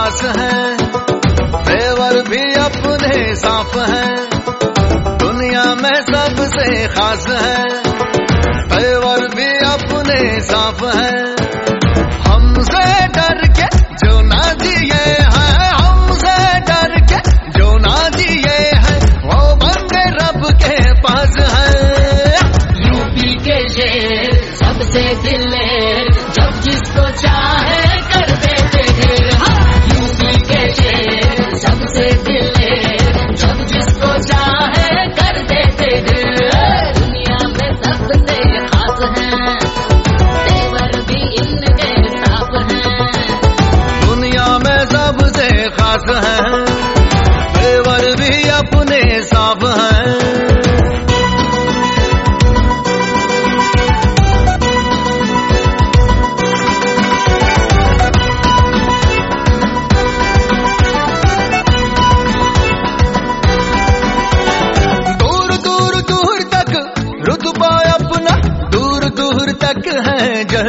खास हैं, तेवर भी अपने साफ हैं, दुनिया में सबसे खास हैं, तेवर भी अपने साफ हैं। हमसे डर के जो ना जिए हैं, हमसे डर के जो ना जिए हैं, वो बंदे रब के पास हैं। यूपी के शेर सबसे दिलेर, जब जिसको चाहे कर देते ढेर। यूपी के शेर सबसे दिलेर, जब जिसको चाहे कर देते ढेर। दुनिया में सबसे खास हैं, तेवर भी इनके साफ हैं। दुनिया में सबसे खास हैं, तेवर भी अपने साफ हैं। रुतबा अपना दूर दूर तक है